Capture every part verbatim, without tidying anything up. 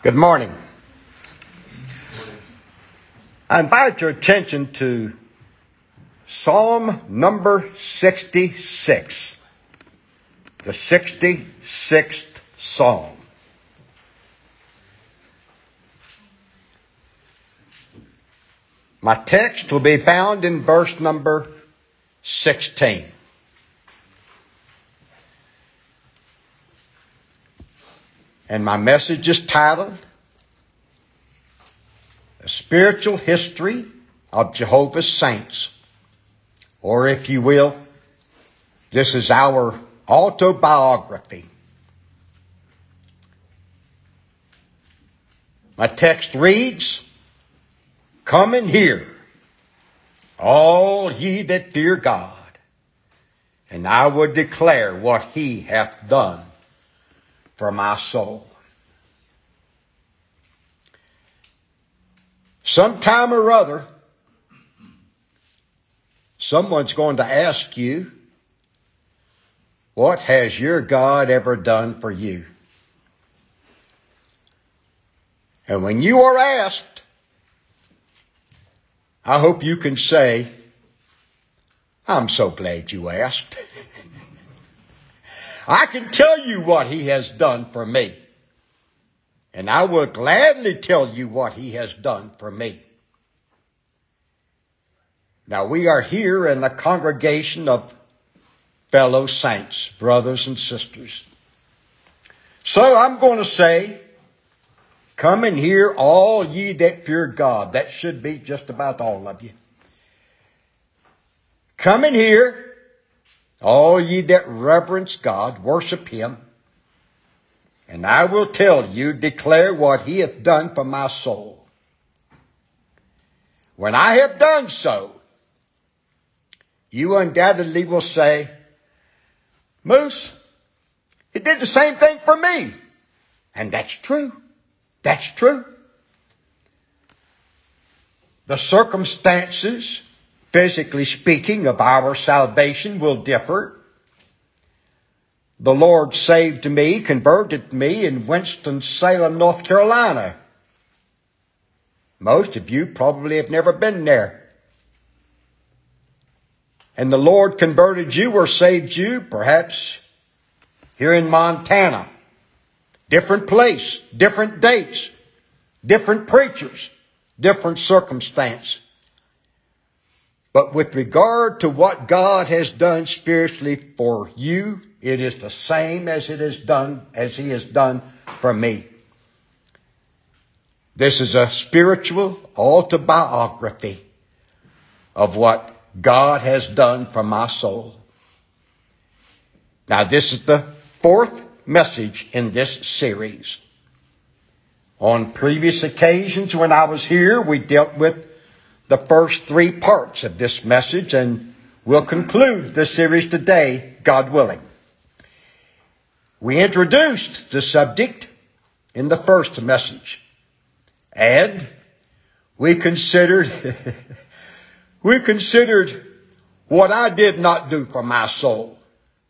Good morning. I invite your attention to Psalm number sixty-six, the sixty-sixth Psalm. My text will be found in verse number sixteen. And my message is titled, A Spiritual History of Jehovah's Saints. Or if you will, this is our autobiography. My text reads, Come and hear, all ye that fear God, and I will declare what he hath done for my soul. Sometime or other, someone's going to ask you, what has your God ever done for you? And when you are asked, I hope you can say, I'm so glad you asked. I can tell you what he has done for me. And I will gladly tell you what he has done for me. Now we are here in a congregation of fellow saints, brothers and sisters. So I'm going to say, come and hear all ye that fear God. That should be just about all of you. Come and hear all ye that reverence God, worship him. And I will tell you, declare what he hath done for my soul. When I have done so, you undoubtedly will say, Moose, he did the same thing for me. And that's true. That's true. The circumstances, physically speaking, of our salvation will differ. The Lord saved me, converted me in Winston-Salem, North Carolina. Most of you probably have never been there. And the Lord converted you or saved you, perhaps here in Montana. Different place, different dates, different preachers, different circumstance. But with regard to what God has done spiritually for you, it is the same as it is done, as he has done for me. This is a spiritual autobiography of what God has done for my soul. Now this is the fourth message in this series. On previous occasions when I was here, we dealt with the first three parts of this message, and we'll conclude the series today, God willing. We introduced the subject in the first message, and we considered we considered what I did not do for my soul.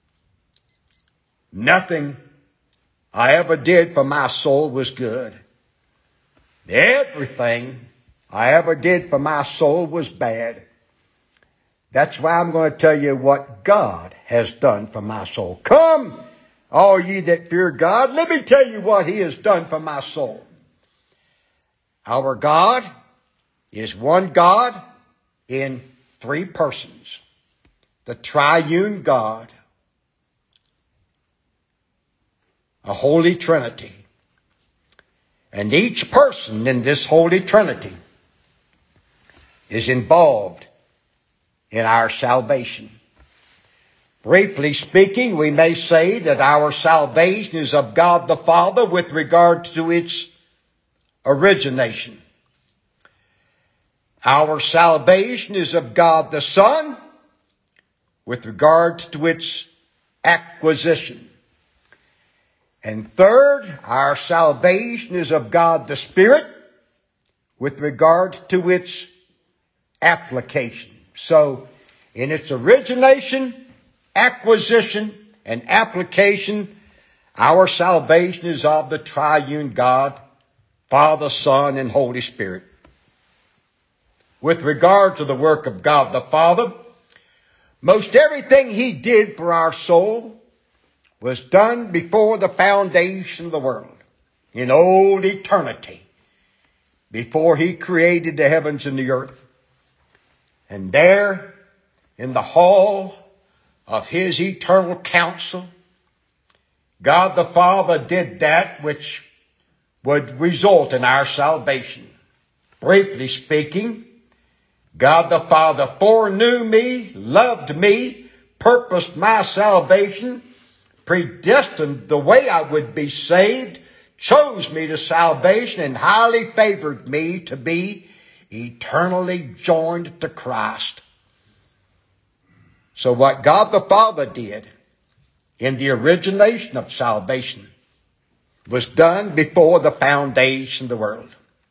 Nothing I ever did for my soul was good. Everything I ever did for my soul was bad. That's why I'm going to tell you what God has done for my soul. Come, all ye that fear God, let me tell you what he has done for my soul. Our God is one God in three persons. The triune God. A Holy Trinity. And each person in this Holy Trinity is involved in our salvation. Briefly speaking, we may say that our salvation is of God the Father with regard to its origination. Our salvation is of God the Son with regard to its acquisition. And third, our salvation is of God the Spirit with regard to its application. So, in its origination, acquisition, and application, our salvation is of the triune God, Father, Son, and Holy Spirit. With regard to the work of God the Father, most everything He did for our soul was done before the foundation of the world, in old eternity, before He created the heavens and the earth. And there, in the hall of His eternal counsel, God the Father did that which would result in our salvation. Briefly speaking, God the Father foreknew me, loved me, purposed my salvation, predestined the way I would be saved, chose me to salvation, and highly favored me to be eternally joined to Christ. So what God the Father did in the origination of salvation was done before the foundation of the world.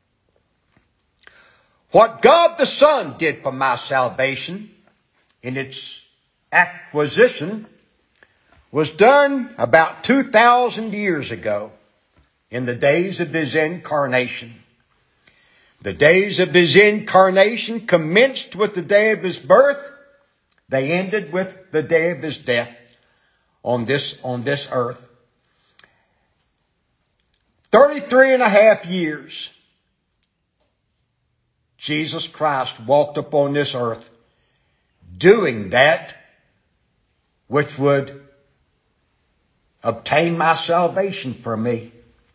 What God the Son did for my salvation in its acquisition was done about two thousand years ago in the days of His incarnation. The days of His incarnation commenced with the day of His birth. They ended with the day of His death on this, on this earth. Thirty-three and a half years Jesus Christ walked upon this earth doing that which would obtain my salvation for me.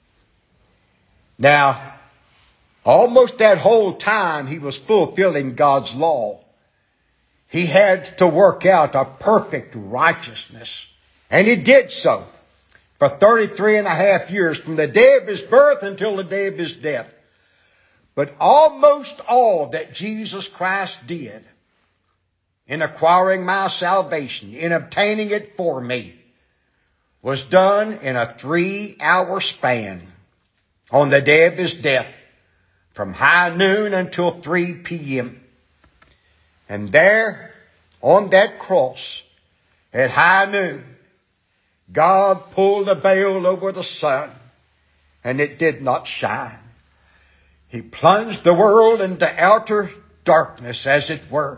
Now, almost that whole time He was fulfilling God's law. He had to work out a perfect righteousness. And He did so for thirty-three and a half years, from the day of His birth until the day of His death. But almost all that Jesus Christ did in acquiring my salvation, in obtaining it for me, was done in a three-hour span on the day of His death, from high noon until three p.m. And there, on that cross, at high noon, God pulled the veil over the sun, and it did not shine. He plunged the world into outer darkness, as it were.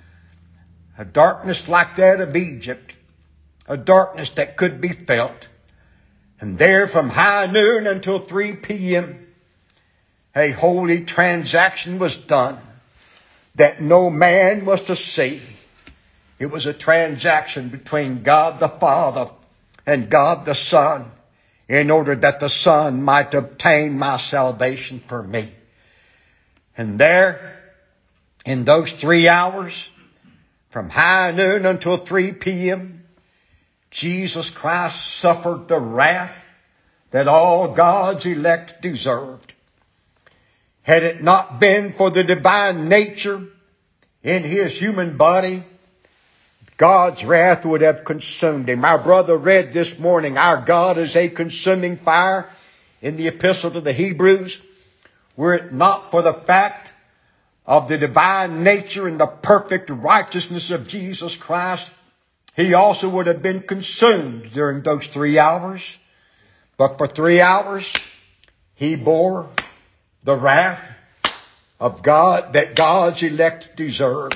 A darkness like that of Egypt. A darkness that could be felt. And there from high noon until three p.m., a holy transaction was done that no man was to see. It was a transaction between God the Father and God the Son, in order that the Son might obtain my salvation for me. And there, in those three hours, from high noon until three p.m., Jesus Christ suffered the wrath that all God's elect deserved. Had it not been for the divine nature in His human body, God's wrath would have consumed Him. Our brother read this morning, our God is a consuming fire in the epistle to the Hebrews. Were it not for the fact of the divine nature and the perfect righteousness of Jesus Christ, He also would have been consumed during those three hours. But for three hours, He bore the wrath of God that God's elect deserve.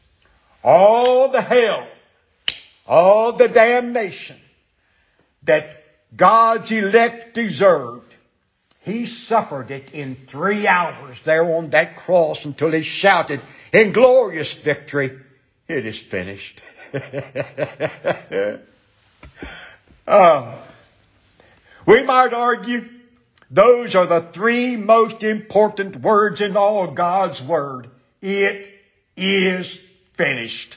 All the hell, all the damnation that God's elect deserved, He suffered it in three hours there on that cross until He shouted in glorious victory, "It is finished." uh, we might argue those are the three most important words in all God's Word. It is finished.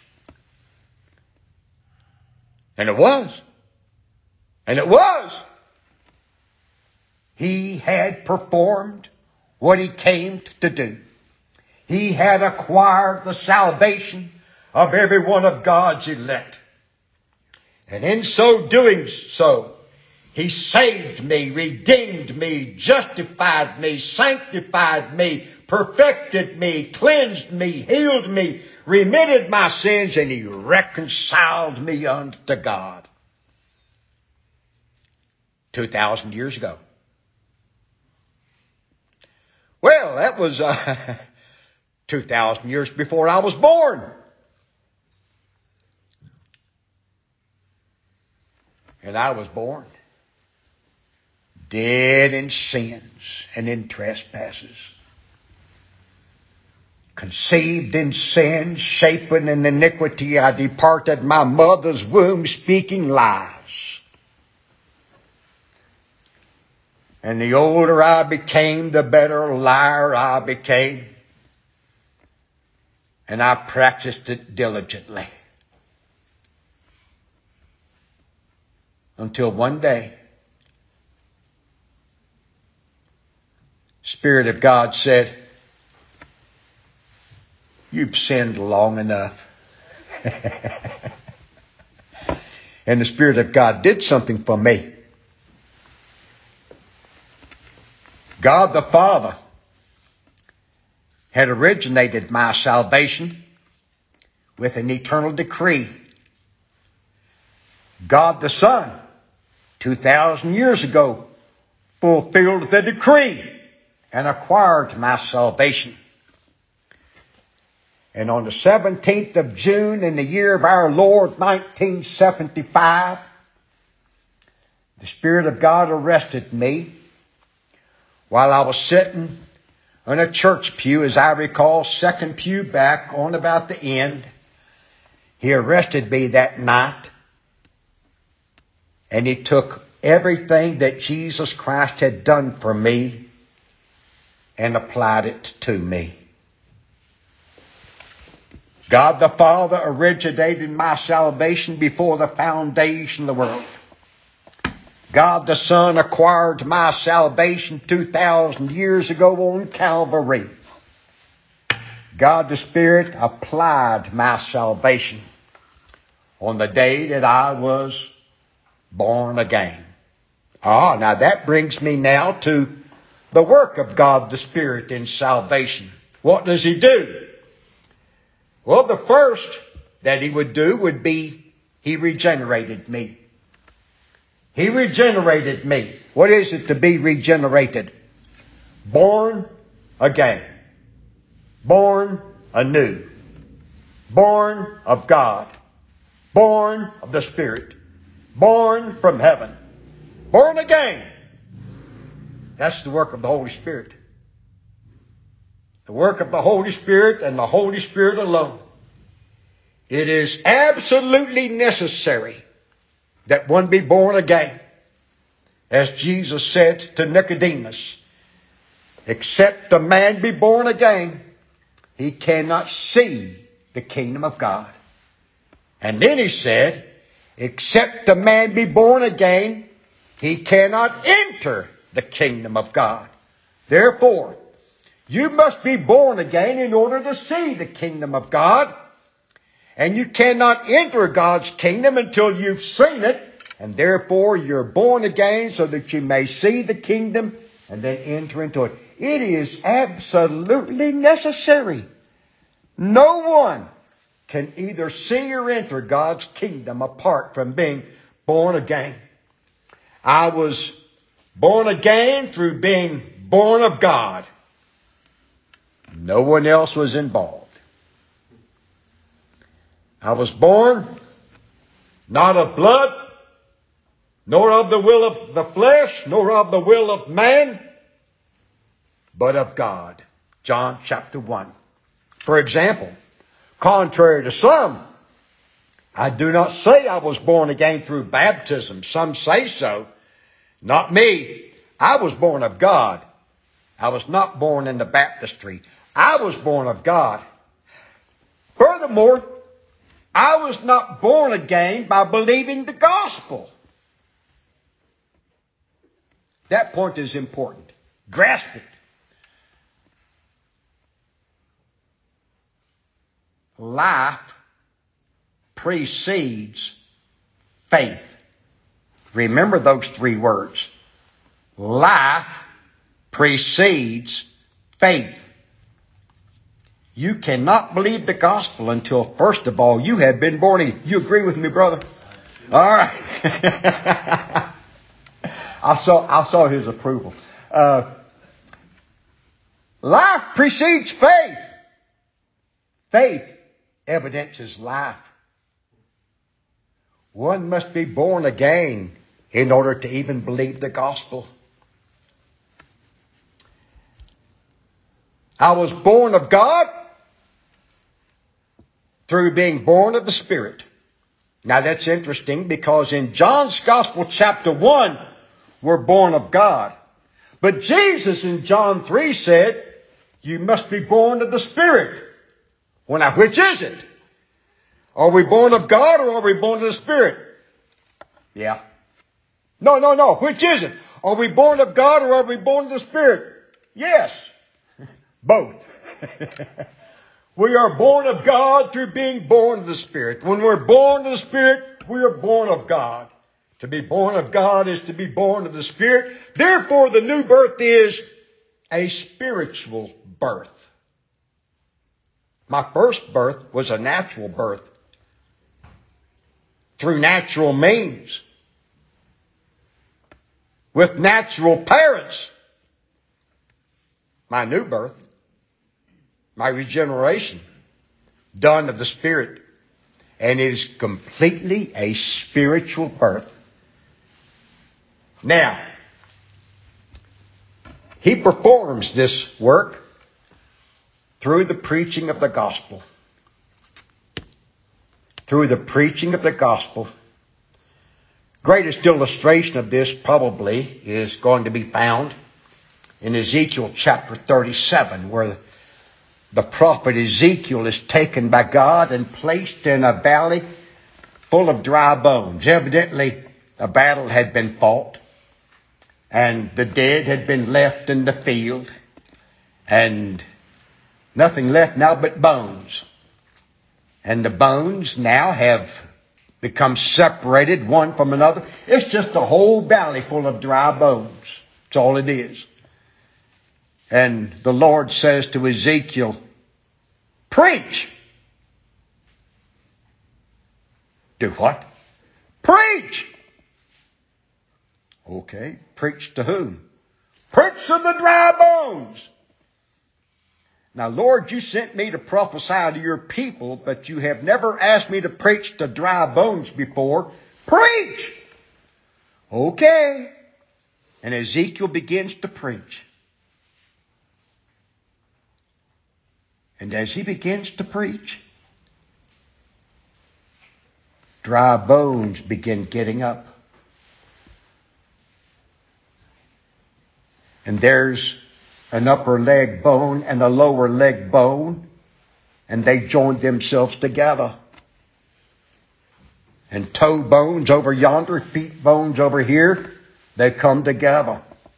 And it was. And it was. He had performed what He came to do. He had acquired the salvation of every one of God's elect. And in so doing so, He saved me, redeemed me, justified me, sanctified me, perfected me, cleansed me, healed me, remitted my sins, and He reconciled me unto God. Two thousand years ago. Well, that was uh, two thousand years before I was born. And I was born dead in sins and in trespasses, conceived in sin, shapen in iniquity. I departed my mother's womb, speaking lies. And the older I became, the better liar I became. And I practiced it diligently. Until one day, Spirit of God said, you've sinned long enough. And the Spirit of God did something for me. God the Father had originated my salvation with an eternal decree. God the Son, two thousand years ago, fulfilled the decree and acquired my salvation. And on the seventeenth of June in the year of our Lord, nineteen seventy-five, the Spirit of God arrested me while I was sitting in a church pew, as I recall, second pew back on about the end. He arrested me that night, and he took everything that Jesus Christ had done for me and applied it to me. God the Father originated my salvation before the foundation of the world. God the Son acquired my salvation two thousand years ago on Calvary. God the Spirit applied my salvation on the day that I was born again. Ah, now that brings me now to the work of God the Spirit in salvation. What does He do? Well, the first that He would do would be He regenerated me. He regenerated me. What is it to be regenerated? Born again. Born anew. Born of God. Born of the Spirit. Born from heaven. Born again. That's the work of the Holy Spirit. The work of the Holy Spirit and the Holy Spirit alone. It is absolutely necessary that one be born again. As Jesus said to Nicodemus, except a man be born again, he cannot see the kingdom of God. And then he said, except a man be born again, he cannot enter the kingdom of God. Therefore, you must be born again in order to see the kingdom of God. And you cannot enter God's kingdom until you've seen it. And therefore, you're born again so that you may see the kingdom and then enter into it. It is absolutely necessary. No one can either see or enter God's kingdom apart from being born again. I was born again through being born of God. No one else was involved. I was born not of blood, nor of the will of the flesh, nor of the will of man, but of God. John chapter one. For example, contrary to some, I do not say I was born again through baptism. Some say so. Not me. I was born of God. I was not born in the baptistry. I was born of God. Furthermore, I was not born again by believing the gospel. That point is important. Grasp it. Life precedes faith. Remember those three words. Life precedes faith. You cannot believe the gospel until, first of all, you have been born again. You agree with me, brother? All right. I saw I saw his approval. Uh, Life precedes faith. Faith evidences life. One must be born again in order to even believe the gospel. I was born of God through being born of the Spirit. Now that's interesting because in John's Gospel chapter one, we're born of God. But Jesus in John three said, you must be born of the Spirit. Well, now which is it? Are we born of God or are we born of the Spirit? Yeah. No, no, no. Which is it? Are we born of God or are we born of the Spirit? Yes. Both. We are born of God through being born of the Spirit. When we're born of the Spirit, we are born of God. To be born of God is to be born of the Spirit. Therefore, the new birth is a spiritual birth. My first birth was a natural birth. Through natural means. With natural parents. My new birth. My regeneration. Done of the Spirit. And it is completely a spiritual birth. Now, He performs this work through the preaching of the gospel. Through the preaching of the gospel. Greatest illustration of this probably is going to be found in Ezekiel chapter thirty-seven, where the prophet Ezekiel is taken by God and placed in a valley full of dry bones. Evidently, a battle had been fought, and the dead had been left in the field, and nothing left now but bones. And the bones now have become separated one from another. It's just a whole valley full of dry bones. That's all it is. And the Lord says to Ezekiel, preach. Do what? Preach. Okay. Preach to whom? Preach to the dry bones. Now, Lord, you sent me to prophesy to your people, but you have never asked me to preach to dry bones before. Preach! Okay. And Ezekiel begins to preach. And as he begins to preach, dry bones begin getting up. And there's an upper leg bone and a lower leg bone, and they joined themselves together. And toe bones over yonder, feet bones over here, they come together.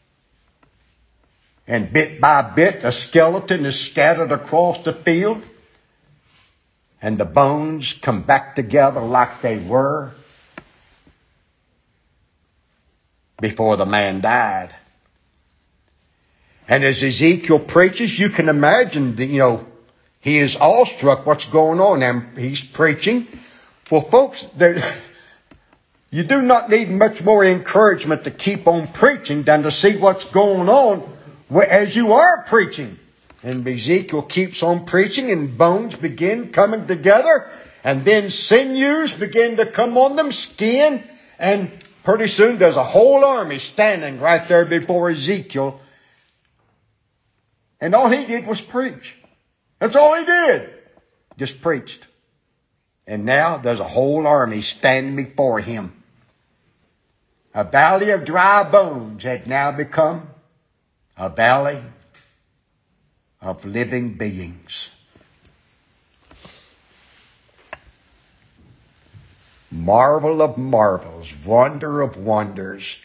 And bit by bit, the skeleton is scattered across the field, and the bones come back together like they were before the man died. And as Ezekiel preaches, you can imagine, that, you know, he is awestruck what's going on. And he's preaching. Well, folks, there, you do not need much more encouragement to keep on preaching than to see what's going on as you are preaching. And Ezekiel keeps on preaching, and bones begin coming together. And then sinews begin to come on them, skin. And pretty soon there's a whole army standing right there before Ezekiel. And all he did was preach. That's all he did. Just preached. And now there's a whole army standing before him. A valley of dry bones had now become a valley of living beings. Marvel of marvels, wonder of wonders.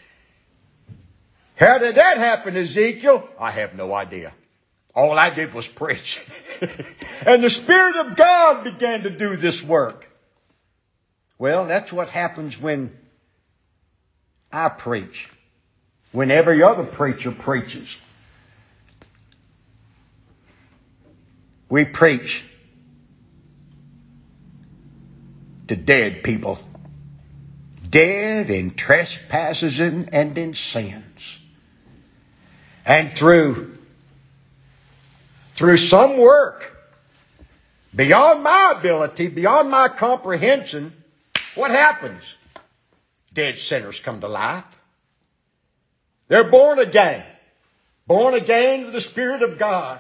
How did that happen, Ezekiel? I have no idea. All I did was preach. And the Spirit of God began to do this work. Well, that's what happens when I preach. When every other preacher preaches. We preach to dead people. Dead in trespasses and in sins. And through through some work beyond my ability, beyond my comprehension, what happens? Dead sinners come to life. They're born again. Born again of the Spirit of God.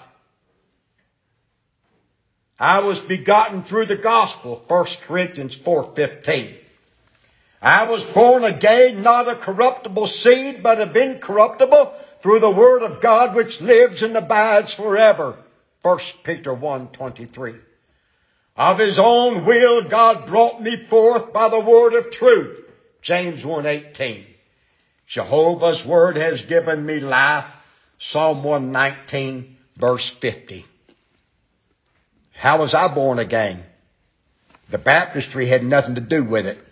I was begotten through the gospel, First Corinthians four fifteen. I was born again, not of corruptible seed, but of incorruptible, through the word of God which lives and abides forever, First Peter one twenty-three. Of His own will God brought me forth by the word of truth, James one eighteen. Jehovah's word has given me life, Psalm one nineteen, verse fifty. How was I born again? The baptistry had nothing to do with it.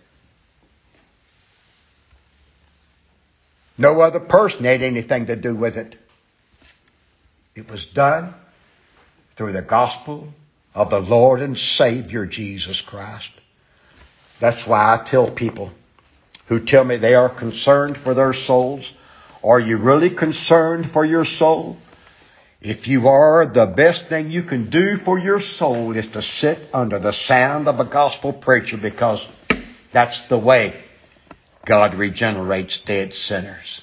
No other person had anything to do with it. It was done through the gospel of the Lord and Savior Jesus Christ. That's why I tell people who tell me they are concerned for their souls, are you really concerned for your soul? If you are, the best thing you can do for your soul is to sit under the sound of a gospel preacher, because that's the way God regenerates dead sinners.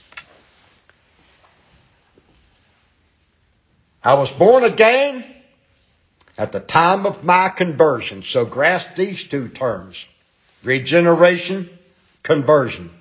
I was born again at the time of my conversion. So grasp these two terms: regeneration, conversion.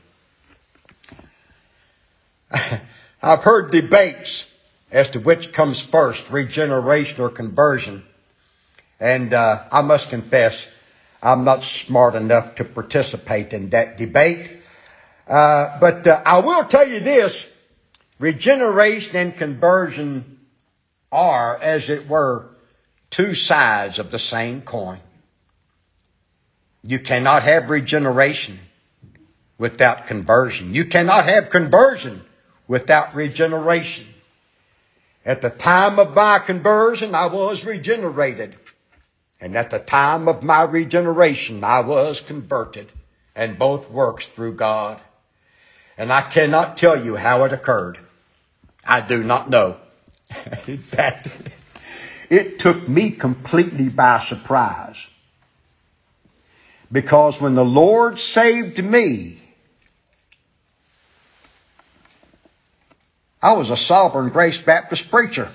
I've heard debates as to which comes first, regeneration or conversion. And uh, I must confess, I'm not smart enough to participate in that debate. Uh, but uh, I will tell you this: regeneration and conversion are, as it were, two sides of the same coin. You cannot have regeneration without conversion. You cannot have conversion without regeneration. At the time of my conversion, I was regenerated. And at the time of my regeneration, I was converted. And both works through God. And I cannot tell you how it occurred. I do not know. In fact, it took me completely by surprise. Because when the Lord saved me, I was a Sovereign Grace Baptist preacher.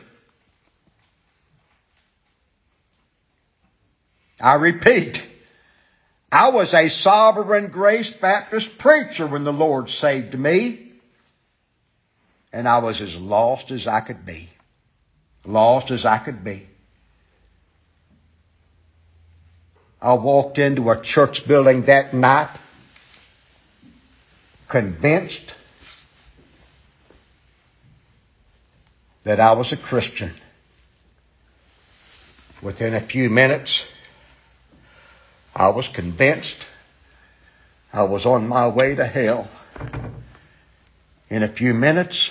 I repeat, I was a Sovereign Grace Baptist preacher when the Lord saved me. And I was as lost as I could be. Lost as I could be. I walked into a church building that night convinced that I was a Christian. Within a few minutes, I was convinced I was on my way to hell. In a few minutes,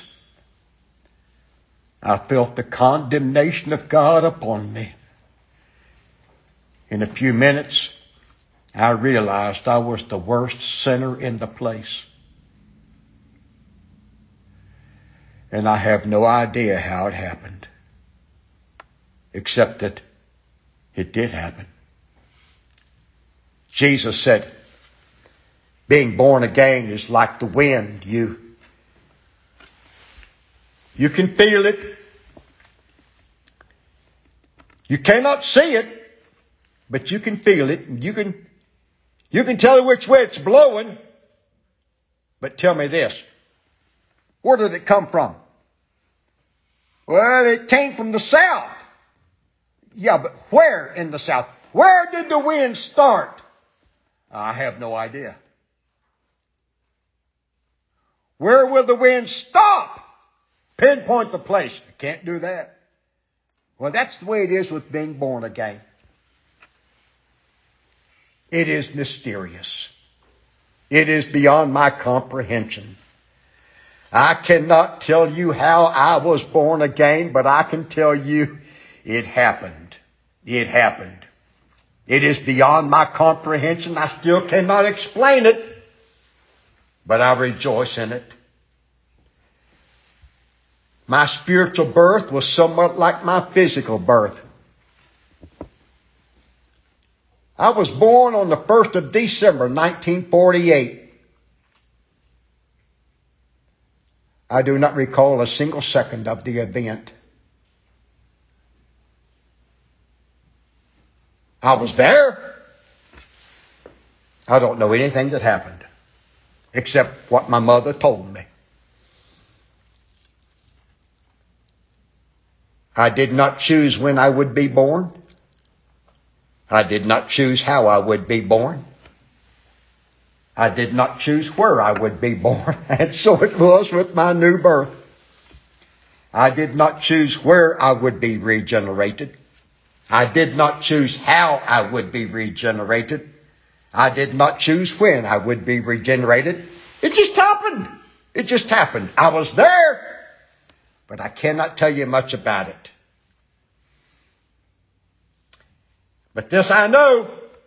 I felt the condemnation of God upon me. In a few minutes, I realized I was the worst sinner in the place. And I have no idea how it happened, except that it did happen. Jesus said, being born again is like the wind. You, you can feel it. You cannot see it, but you can feel it. And you can, you can tell which way it's blowing. But tell me this, where did it come from? Well, it came from the south. Yeah, but where in the south? Where did the wind start? I have no idea. Where will the wind stop? Pinpoint the place. I can't do that. Well, that's the way it is with being born again. It is mysterious. It is beyond my comprehension. I cannot tell you how I was born again, but I can tell you it happened. It happened. It is beyond my comprehension. I still cannot explain it, but I rejoice in it. My spiritual birth was somewhat like my physical birth. I was born on the first of December, nineteen forty-eight. I do not recall a single second of the event. I was there. I don't know anything that happened except what my mother told me. I did not choose when I would be born. I did not choose how I would be born. I did not choose where I would be born. And so it was with my new birth. I did not choose where I would be regenerated. I did not choose how I would be regenerated. I did not choose when I would be regenerated. It just happened. It just happened. I was there, but I cannot tell you much about it. But this I know,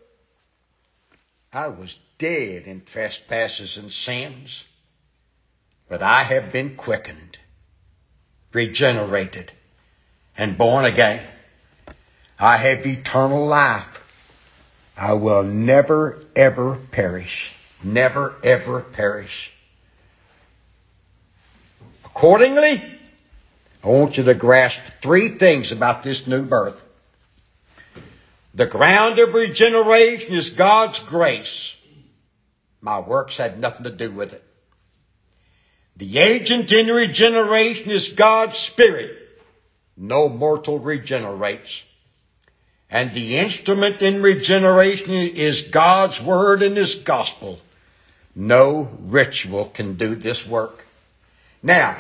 I was dead in trespasses and sins, but I have been quickened, regenerated, and born again. I have eternal life. I will never, ever perish. Never, ever perish. Accordingly, I want you to grasp three things about this new birth. The ground of regeneration is God's grace. My works had nothing to do with it. The agent in regeneration is God's Spirit. No mortal regenerates. And the instrument in regeneration is God's Word and His gospel. No ritual can do this work. Now,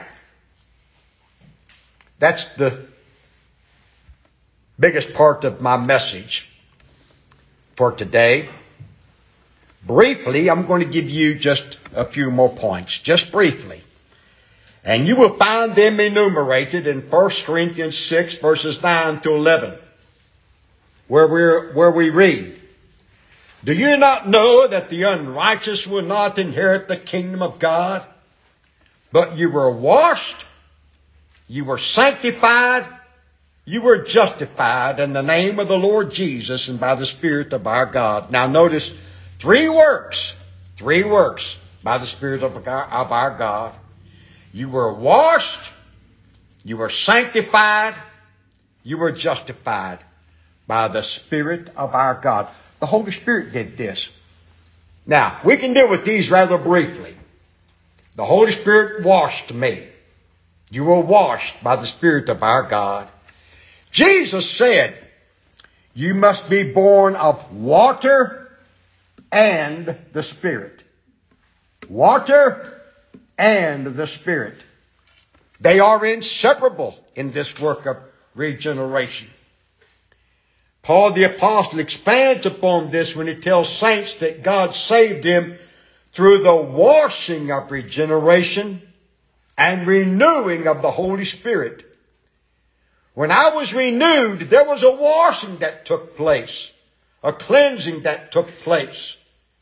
that's the biggest part of my message for today. Briefly, I'm going to give you just a few more points, just briefly. And you will find them enumerated in First Corinthians six, verses nine to eleven, where, we're, where we read, "Do you not know that the unrighteous will not inherit the kingdom of God? But you were washed, you were sanctified, you were justified in the name of the Lord Jesus and by the Spirit of our God." Now notice, three works, three works by the Spirit of our, of our God. You were washed, you were sanctified, you were justified by the Spirit of our God. The Holy Spirit did this. Now, we can deal with these rather briefly. The Holy Spirit washed me. You were washed by the Spirit of our God. Jesus said, you must be born of water and the Spirit. Water and the Spirit. They are inseparable in this work of regeneration. Paul the Apostle expands upon this when he tells saints that God saved them through the washing of regeneration and renewing of the Holy Spirit. When I was renewed, there was a washing that took place, a cleansing that took place.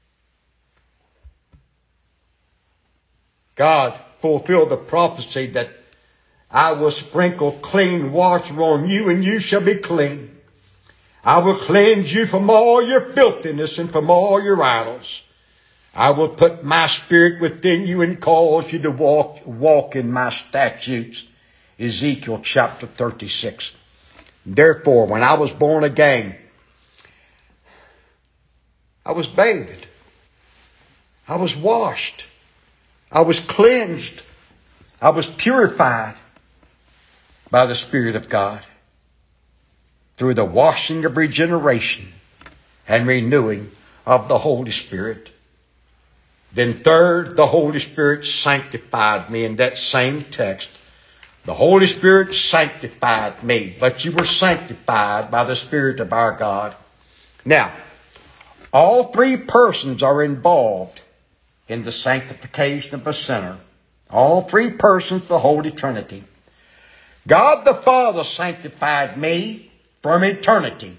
God fulfilled the prophecy that I will sprinkle clean water on you and you shall be clean. I will cleanse you from all your filthiness and from all your idols. I will put my Spirit within you and cause you to walk, walk in my statutes. Ezekiel chapter thirty-six. Therefore, when I was born again, I was bathed. I was washed. I was cleansed. I was purified by the Spirit of God through the washing of regeneration and renewing of the Holy Spirit. Then third, the Holy Spirit sanctified me in that same text. The Holy Spirit sanctified me, but you were sanctified by the Spirit of our God. Now, all three persons are involved in the sanctification of a sinner. All three persons, the Holy Trinity. God the Father sanctified me from eternity.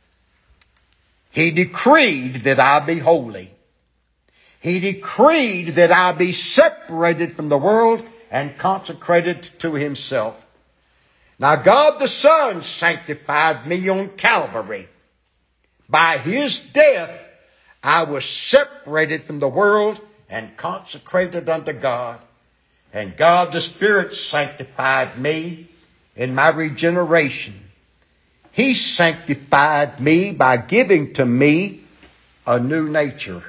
He decreed that I be holy. He decreed that I be separated from the world and consecrated to himself. Now God the Son sanctified me on Calvary. By his death I was separated from the world and consecrated unto God. And God the Spirit sanctified me in my regeneration. He sanctified me by giving to me a new nature.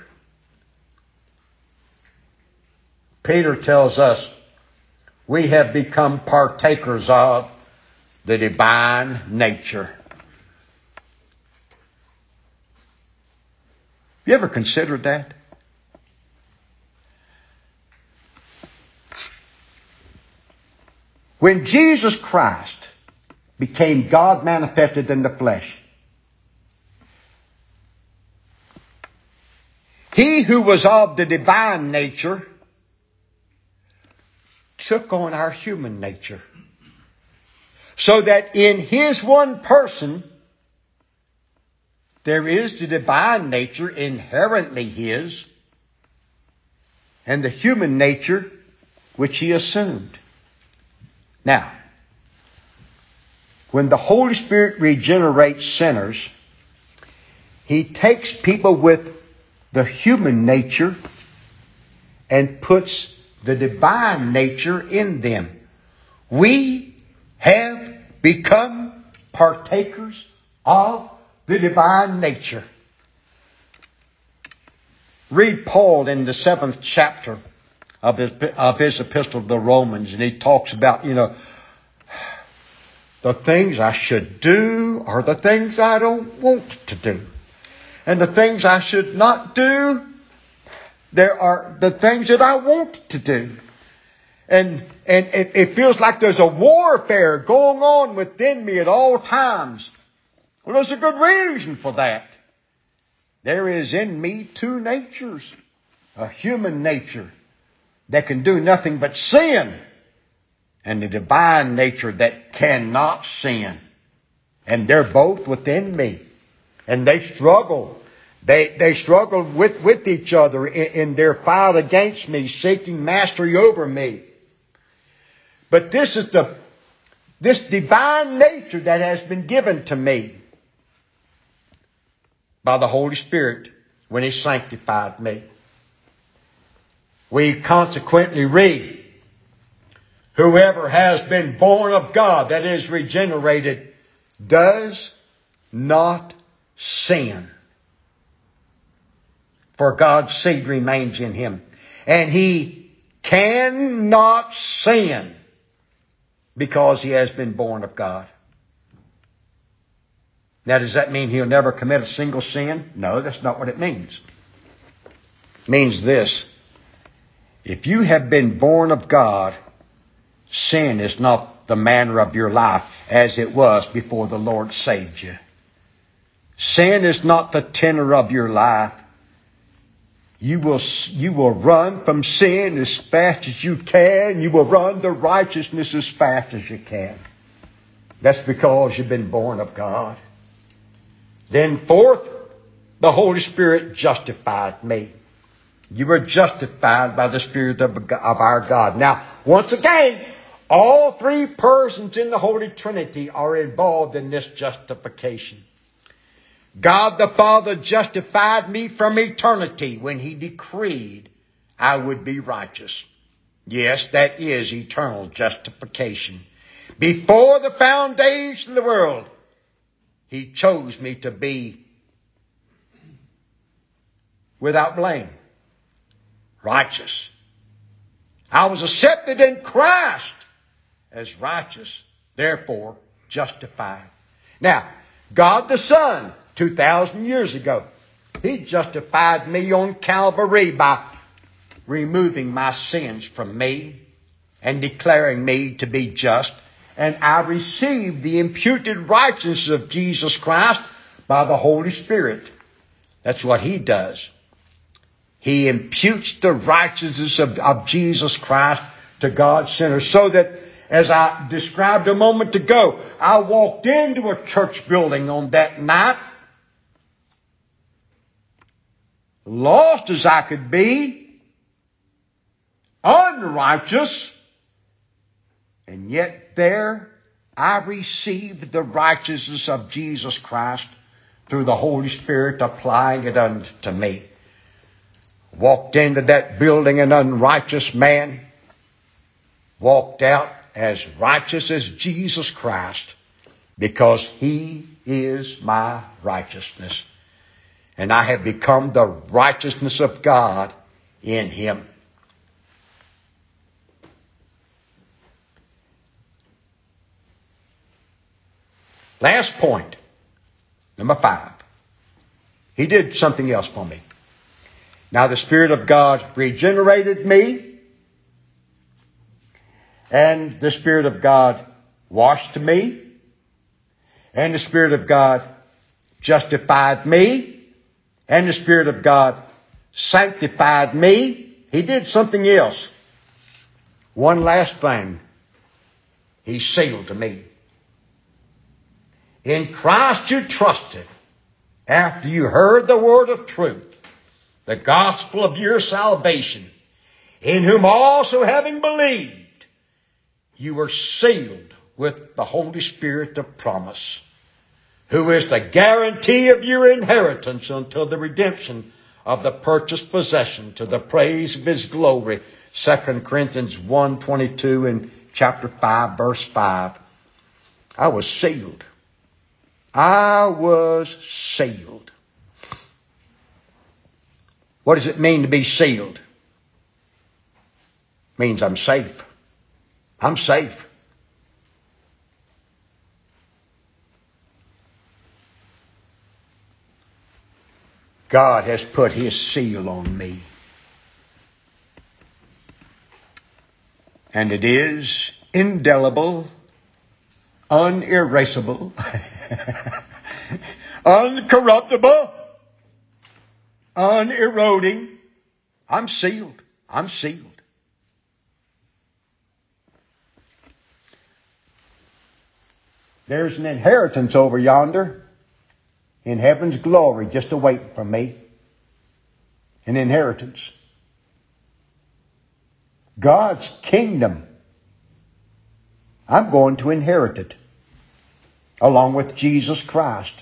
Peter tells us we have become partakers of the divine nature. You ever considered that? When Jesus Christ became God manifested in the flesh, he who was of the divine nature took on our human nature, so that in his one person there is the divine nature inherently his, and the human nature which he assumed. Now, when the Holy Spirit regenerates sinners, he takes people with the human nature and puts the divine nature in them. We have become partakers of the divine nature. Read Paul in the seventh chapter of his, of his epistle to the Romans, and he talks about, you know, the things I should do are the things I don't want to do. And the things I should not do, there are the things that I want to do. And, and it, it feels like there's a warfare going on within me at all times. Well, there's a good reason for that. There is in me two natures. A human nature that can do nothing but sin, and the divine nature that cannot sin. And they're both within me. And they struggle. They, they struggle with, with each other in, in their fight against me, seeking mastery over me. But this is the, this divine nature that has been given to me by the Holy Spirit when he sanctified me. We consequently read, whoever has been born of God, that is regenerated, does not sin. For God's seed remains in him. And he cannot sin because he has been born of God. Now, does that mean he'll never commit a single sin? No, that's not what it means. It means this. If you have been born of God, sin is not the manner of your life as it was before the Lord saved you. Sin is not the tenor of your life. You will, you will run from sin as fast as you can. You will run to righteousness as fast as you can. That's because you've been born of God. Then fourth, the Holy Spirit justified me. You were justified by the Spirit of, of our God. Now, once again, all three persons in the Holy Trinity are involved in this justification. God the Father justified me from eternity when he decreed I would be righteous. Yes, that is eternal justification. Before the foundation of the world, he chose me to be without blame, righteous. I was accepted in Christ as righteous, therefore justified. Now, God the Son, two thousand years ago, he justified me on Calvary by removing my sins from me and declaring me to be just. And I received the imputed righteousness of Jesus Christ by the Holy Spirit. That's what he does. He imputes the righteousness of, of Jesus Christ to God's sinners, so that, as I described a moment ago, I walked into a church building on that night, lost as I could be, unrighteous, And yet there I received the righteousness of Jesus Christ through the Holy Spirit applying it unto me. Walked into that building an unrighteous man. Walked out as righteous as Jesus Christ because He is my righteousness. And I have become the righteousness of God in Him. Last point, number five. He did something else for me. Now the Spirit of God regenerated me, and the Spirit of God washed me, and the Spirit of God justified me, and the Spirit of God sanctified me. He did something else. One last thing. He sealed me. In Christ you trusted, after you heard the word of truth, the gospel of your salvation, in whom also having believed, you were sealed with the Holy Spirit of promise, who is the guarantee of your inheritance until the redemption of the purchased possession to the praise of His glory. Second Corinthians one twenty-two and chapter five, verse five. I was sealed. I was sealed. What does it mean to be sealed? It means I'm safe. I'm safe. God has put His seal on me. And it is indelible, unerasable, uncorruptible, uneroding. I'm sealed. I'm sealed. There's an inheritance over yonder in heaven's glory just awaiting for me. An inheritance. God's kingdom. I'm going to inherit it along with Jesus Christ.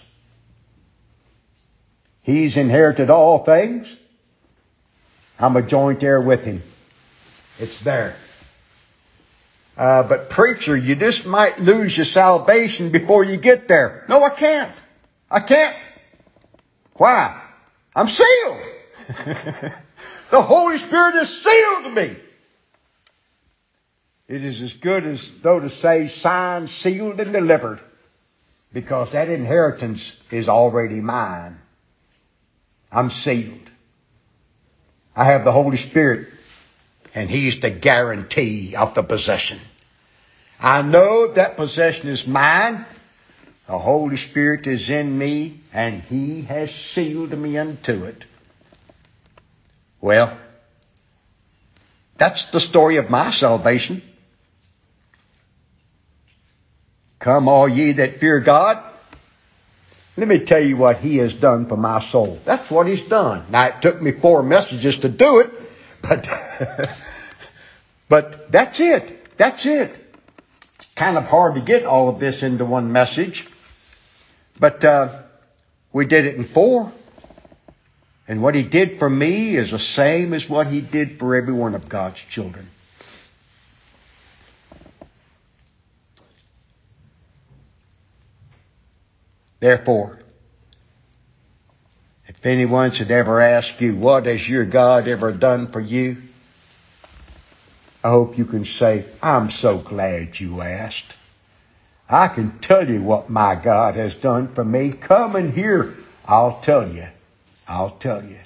He's inherited all things. I'm a joint heir with Him. It's there. Uh, but preacher, you just might lose your salvation before you get there. No, I can't. I can't. Why? I'm sealed. The Holy Spirit has sealed me. It is as good as though to say signed, sealed, and delivered, because that inheritance is already mine. I'm sealed. I have the Holy Spirit, and He's the guarantee of the possession. I know that possession is mine. The Holy Spirit is in me, and He has sealed me unto it. Well, that's the story of my salvation. Come, all ye that fear God. Let me tell you what He has done for my soul. That's what He's done. Now, it took me four messages to do it, but, but that's it. That's it. It's kind of hard to get all of this into one message, but uh, we did it in four. And what He did for me is the same as what He did for every one of God's children. Therefore, if anyone should ever ask you, what has your God ever done for you? I hope you can say, I'm so glad you asked. I can tell you what my God has done for me. Come and hear. I'll tell you. I'll tell you.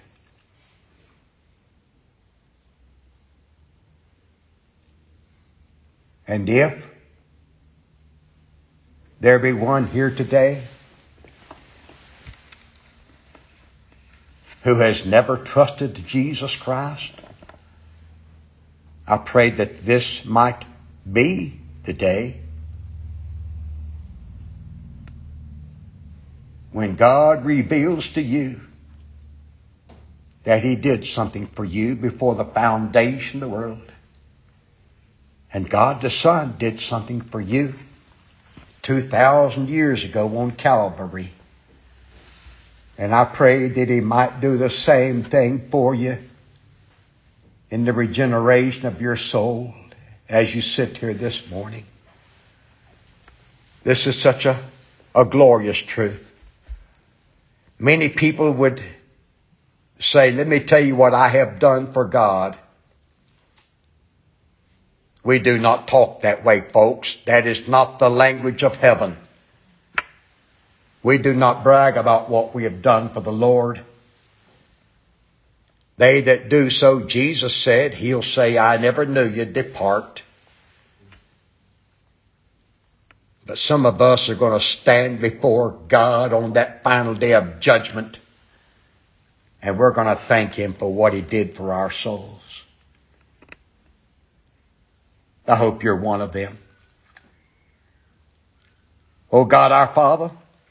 And if there be one here today who has never trusted Jesus Christ, I pray that this might be the day when God reveals to you that He did something for you before the foundation of the world. And God the Son did something for you two thousand years ago on Calvary. And I pray that He might do the same thing for you in the regeneration of your soul as you sit here this morning. This is such a, a glorious truth. Many people would say, let me tell you what I have done for God. We do not talk that way, folks. That is not the language of heaven. We do not brag about what we have done for the Lord. They that do so, Jesus said, He'll say, I never knew you, depart. But some of us are going to stand before God on that final day of judgment, and we're going to thank Him for what He did for our souls. I hope you're one of them. Oh God, our Father,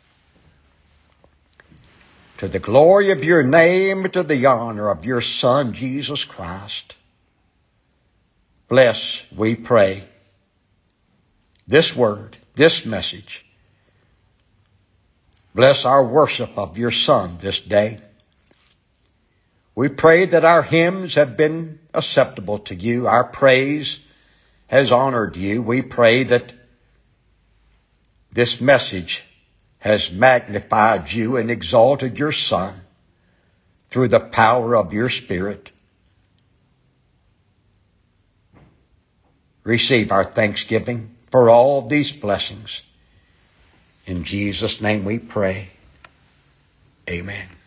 to the glory of your name, to the honor of your Son, Jesus Christ, bless, we pray, this word, this message. Bless our worship of your Son this day. We pray that our hymns have been acceptable to you. Our praise has honored you. We pray that this message has magnified you and exalted your Son through the power of your Spirit. Receive our thanksgiving for all these blessings. In Jesus' name we pray. Amen.